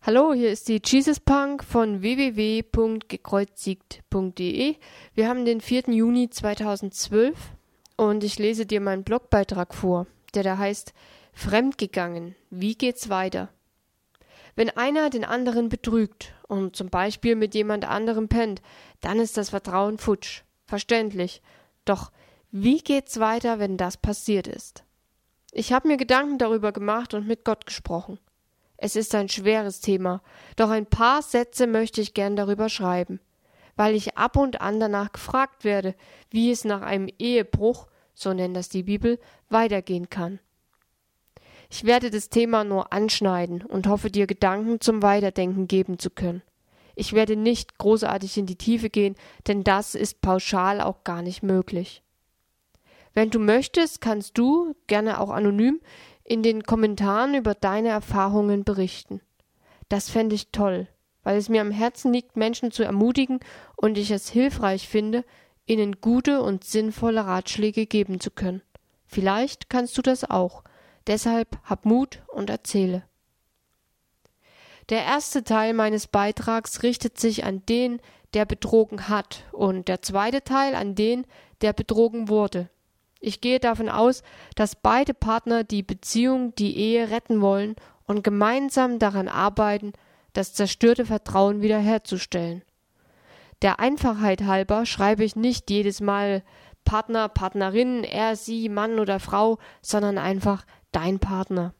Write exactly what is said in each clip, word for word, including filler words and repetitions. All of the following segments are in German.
Hallo, hier ist die Jesus Punk von w w w punkt gekreuzigt punkt d e. Wir haben den vierten Juni zweitausendzwölf und ich lese dir meinen Blogbeitrag vor, der da heißt Fremdgegangen, wie geht's weiter? Wenn einer den anderen betrügt und zum Beispiel mit jemand anderem pennt, dann ist das Vertrauen futsch. Verständlich. Doch wie geht's weiter, wenn das passiert ist? Ich habe mir Gedanken darüber gemacht und mit Gott gesprochen. Es ist ein schweres Thema, doch ein paar Sätze möchte ich gern darüber schreiben, weil ich ab und an danach gefragt werde, wie es nach einem Ehebruch, so nennt das die Bibel, weitergehen kann. Ich werde das Thema nur anschneiden und hoffe, dir Gedanken zum Weiterdenken geben zu können. Ich werde nicht großartig in die Tiefe gehen, denn das ist pauschal auch gar nicht möglich. Wenn du möchtest, kannst du, gerne auch anonym, in den Kommentaren über deine Erfahrungen berichten. Das fände ich toll, weil es mir am Herzen liegt, Menschen zu ermutigen und ich es hilfreich finde, ihnen gute und sinnvolle Ratschläge geben zu können. Vielleicht kannst du das auch. Deshalb hab Mut und erzähle. Der erste Teil meines Beitrags richtet sich an den, der betrogen hat, und der zweite Teil an den, der betrogen wurde. Ich gehe davon aus, dass beide Partner die Beziehung, die Ehe retten wollen und gemeinsam daran arbeiten, das zerstörte Vertrauen wiederherzustellen. Der Einfachheit halber schreibe ich nicht jedes Mal Partner, Partnerin, er, sie, Mann oder Frau, sondern einfach dein Partner.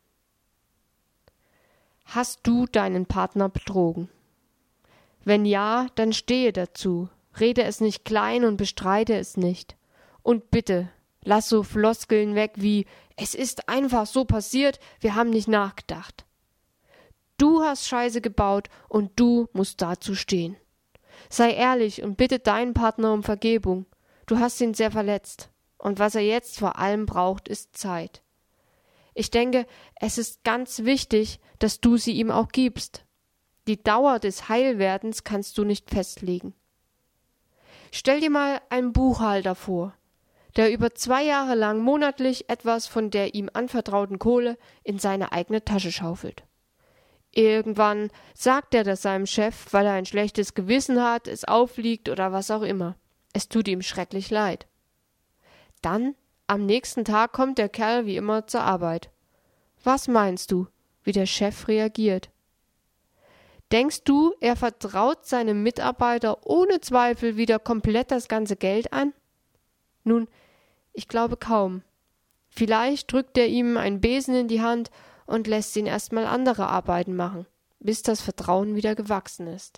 Hast du deinen Partner betrogen? Wenn ja, dann stehe dazu, rede es nicht klein und bestreite es nicht. Und bitte, lass so Floskeln weg wie »Es ist einfach so passiert, wir haben nicht nachgedacht«. Du hast Scheiße gebaut und du musst dazu stehen. Sei ehrlich und bitte deinen Partner um Vergebung. Du hast ihn sehr verletzt. Und was er jetzt vor allem braucht, ist Zeit. Ich denke, es ist ganz wichtig, dass du sie ihm auch gibst. Die Dauer des Heilwerdens kannst du nicht festlegen. Stell dir mal einen Buchhalter vor, der über zwei Jahre lang monatlich etwas von der ihm anvertrauten Kohle in seine eigene Tasche schaufelt. Irgendwann sagt er das seinem Chef, weil er ein schlechtes Gewissen hat, es aufliegt oder was auch immer. Es tut ihm schrecklich leid. Dann, am nächsten Tag, kommt der Kerl wie immer zur Arbeit. Was meinst du, wie der Chef reagiert? Denkst du, er vertraut seinem Mitarbeiter ohne Zweifel wieder komplett das ganze Geld an? Nun, ich glaube kaum. Vielleicht drückt er ihm einen Besen in die Hand und lässt ihn erstmal andere Arbeiten machen, bis das Vertrauen wieder gewachsen ist.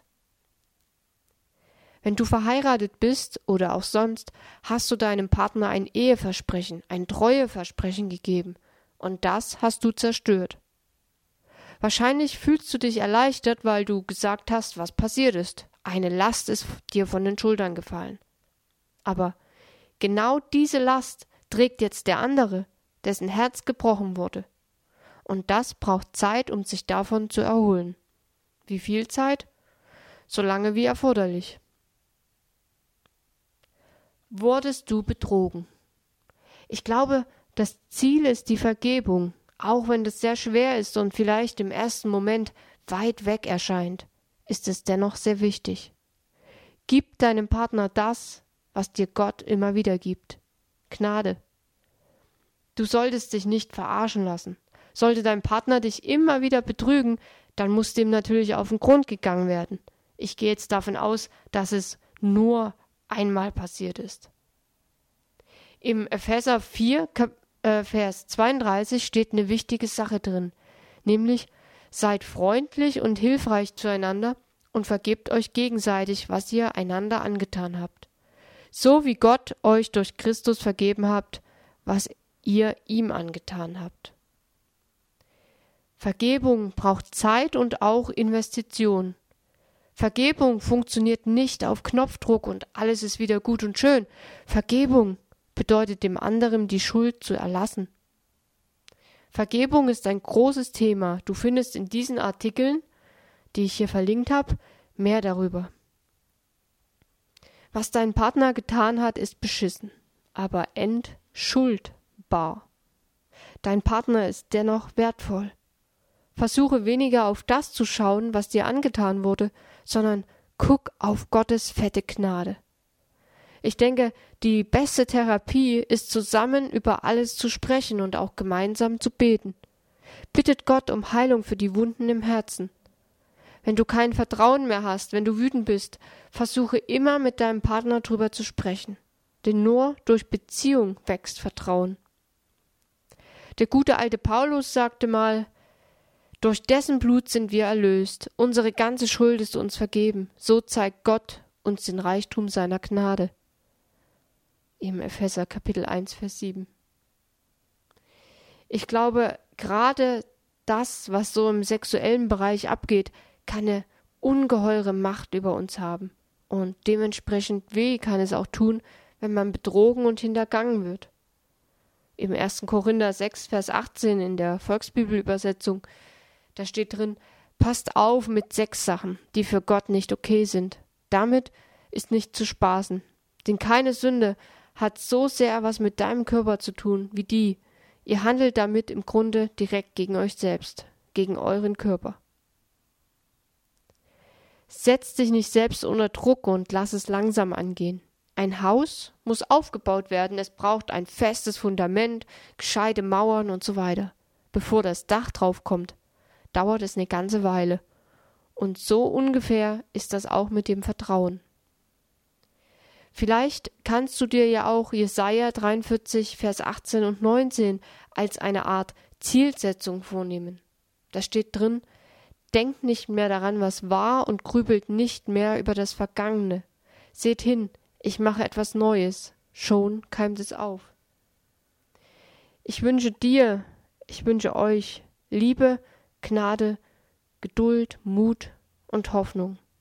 Wenn du verheiratet bist oder auch sonst, hast du deinem Partner ein Eheversprechen, ein Treueversprechen gegeben, und das hast du zerstört. Wahrscheinlich fühlst du dich erleichtert, weil du gesagt hast, was passiert ist. Eine Last ist dir von den Schultern gefallen. Aber genau diese Last trägt jetzt der andere, dessen Herz gebrochen wurde. Und das braucht Zeit, um sich davon zu erholen. Wie viel Zeit? So lange wie erforderlich. Wurdest du betrogen? Ich glaube, das Ziel ist die Vergebung, auch wenn das sehr schwer ist und vielleicht im ersten Moment weit weg erscheint, ist es dennoch sehr wichtig. Gib deinem Partner das, was dir Gott immer wieder gibt. Gnade. Du solltest dich nicht verarschen lassen. Sollte dein Partner dich immer wieder betrügen, dann muss dem natürlich auf den Grund gegangen werden. Ich gehe jetzt davon aus, dass es nur einmal passiert ist. Im Epheser vier, äh, Vers zweiunddreißig steht eine wichtige Sache drin, nämlich seid freundlich und hilfreich zueinander und vergebt euch gegenseitig, was ihr einander angetan habt. So wie Gott euch durch Christus vergeben habt, was ihr ihm angetan habt. Vergebung braucht Zeit und auch Investition. Vergebung funktioniert nicht auf Knopfdruck und alles ist wieder gut und schön. Vergebung bedeutet dem anderen die Schuld zu erlassen. Vergebung ist ein großes Thema. Du findest in diesen Artikeln, die ich hier verlinkt habe, mehr darüber. Was dein Partner getan hat, ist beschissen, aber entschuldbar. Dein Partner ist dennoch wertvoll. Versuche weniger auf das zu schauen, was dir angetan wurde, sondern guck auf Gottes fette Gnade. Ich denke, die beste Therapie ist, zusammen über alles zu sprechen und auch gemeinsam zu beten. Bittet Gott um Heilung für die Wunden im Herzen. Wenn du kein Vertrauen mehr hast, wenn du wütend bist, versuche immer mit deinem Partner drüber zu sprechen. Denn nur durch Beziehung wächst Vertrauen. Der gute alte Paulus sagte mal, durch dessen Blut sind wir erlöst, unsere ganze Schuld ist uns vergeben, so zeigt Gott uns den Reichtum seiner Gnade. Im Epheser Kapitel eins, Vers sieben. Ich glaube, gerade das, was so im sexuellen Bereich abgeht, kann eine ungeheure Macht über uns haben. Und dementsprechend weh kann es auch tun, wenn man betrogen und hintergangen wird. Im ersten Korinther sechs, Vers achtzehn in der Volksbibelübersetzung, da steht drin, passt auf mit Sexsachen, die für Gott nicht okay sind. Damit ist nicht zu spaßen, denn keine Sünde hat so sehr was mit deinem Körper zu tun wie die. Ihr handelt damit im Grunde direkt gegen euch selbst, gegen euren Körper. Setz dich nicht selbst unter Druck und lass es langsam angehen. Ein Haus muss aufgebaut werden, es braucht ein festes Fundament, gescheite Mauern und so weiter. Bevor das Dach drauf kommt, dauert es eine ganze Weile. Und so ungefähr ist das auch mit dem Vertrauen. Vielleicht kannst du dir ja auch Jesaja dreiundvierzig, Vers achtzehn und neunzehn als eine Art Zielsetzung vornehmen. Da steht drin, denkt nicht mehr daran, was war und grübelt nicht mehr über das Vergangene. Seht hin, ich mache etwas Neues. Schon keimt es auf. Ich wünsche dir, ich wünsche euch Liebe, Gnade, Geduld, Mut und Hoffnung.